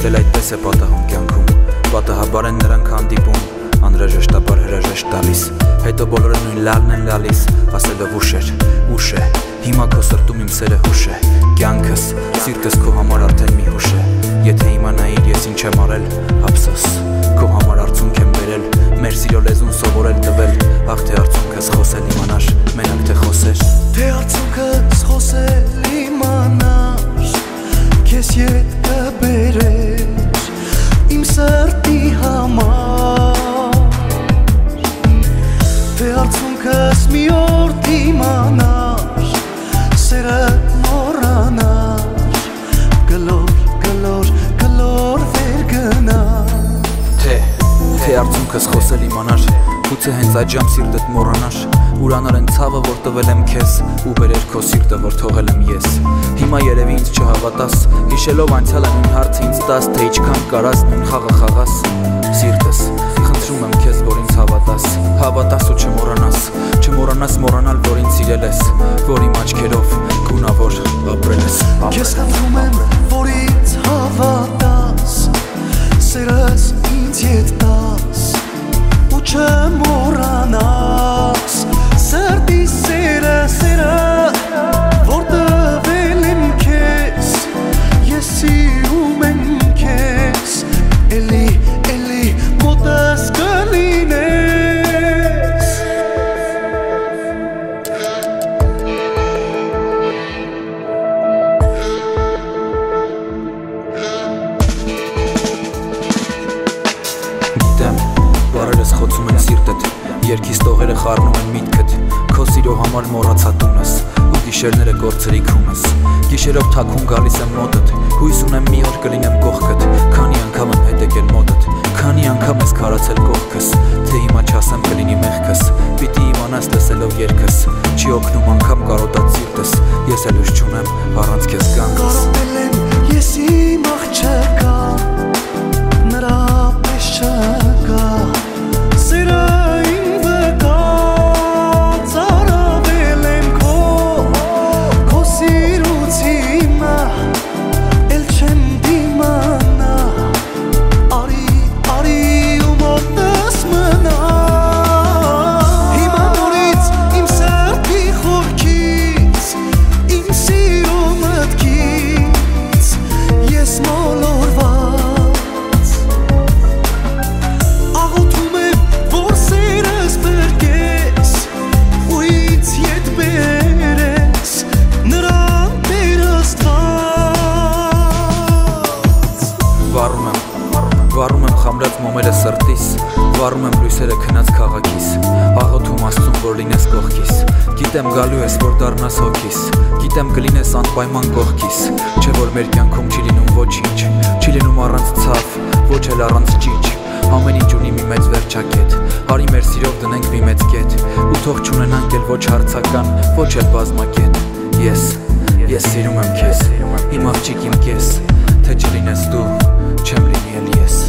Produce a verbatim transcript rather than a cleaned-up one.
Էլ այդպես է պատահում կյանքում, պատահաբար են նրանք հանդիպում, անհրաժեշտաբար հրաժեշտ տալիս, հետո բոլորը նույն լալն են լալիս, ասելով ուշ էր, ուշ է, հիմա քո սրտում իմ սերը հուշ է, կյանքս, սիրտս քո համար արդեն մի հուշ է, եթե իմանայիր ես ինչ եմ արել, ափսոս, քո համար արցունք եմ բերել, մեր սիրո լեզուն սովորել տվել, ախ թե արցունքս խոսել իմանար, մենակ թե խոսեր, թե արցունքս խոսել իմանար, քեզ ետ կբերեր, իմ սրտի համար, թե արցունքս մի օր դիմանար, սերը մոռանար, գլոր, գլոր, գլոր վեր գնար, թե, թե արցունքս խոսել իմանար, գուցե հենց այդ ժամ սիրտդ մոռանար, ուրանար են ցավը, որ տվել եմ քեզ, ու բերեր քո սիրտը, որ թողել եմ ես, հիմա երևի ինձ չհավատաս, հիշելով անցյալը նույն հարցը ինձ տաս, թե ինչքան կարաս նույն խաղը խաղաս, սիրտս, խնդրում եմ քեզ, որ ինձ հավատաս, հավատաս ու չմոռանաս, չմոռանաս մոռանալ, որ ինձ սիրել ես, որ իմ աչքերով գունավոր ապրել ես, քեզ խնդրում եմ, որ ինձ հավատաս, սերս ինձ ետ տաս, ու չմոռանաս, սրտի սերը, սերը, որ տվել եմ քեզ, ես սիրում եմ քեզ, էլի, էլի, մոտս կլինես, Գիտեմ, բարերս խոցում են սիրտդ, երկիս տողերը խառնում են միտքդ, քո սիրո համար մոռացա տունս, ու գիշերները կորցրի քունս, գիշերով թաքուն գալիս եմ մոտդ, հույս ունեմ մի օր կլինեմ կողքդ, քանի անգամ եմ հետ եկել մոտդ, քանի անգամ ես քարացել կողքս, թե հիմա չասեմ կլինի մեղքս, պիտի իմանաս լսելով երգս, չի օգնում անգամ կարոտած սիրտս, ես էլ ուժ չունեմ առանց քեզ կանգս, կարոտել եմ ես իմ աղջկա, նրա պես չկա, սերը իմ վկա, ծարավել եմ քո, քո սիրուց հիմա, էլ չեմ դիմանա, արի, արի ու մոտս մնա, հիմա նորից իմ սրտի խորքից, իմ սիրո մտքից, ես մոլորված, աղոթում եմ, որ սերս բրկես, ու ինձ ետ բերես, նրան Տեր Աստված, վառում եմ, վառում եմ խամրած մոմերը սրտիս, վառում եմ լույսերը քնած քաղաքիս, աղոթում Աստծուն, որ լինես կողքիս, գիտեմ գալու ես, որ դառնաս հոգիս, գիտեմ կլինես անպայման կողքիս, չէ որ մեր կյանքում չի լինում ոչինչ, չի լինում առանց ցավ, ոչ էլ առանց ճիչ, ամեն ինչ ունի մի մեծ վերջակետ, արի մեր սիրով դնենք մի մեծ կետ, ու թող չունենանք էլ ոչ հարցական, ոչ էլ բազմակետ, ես, ես սիրում եմ քեզ, իմ աղջիկ իմ կես, թե չլինես դու, չեմ լինի էլ ես,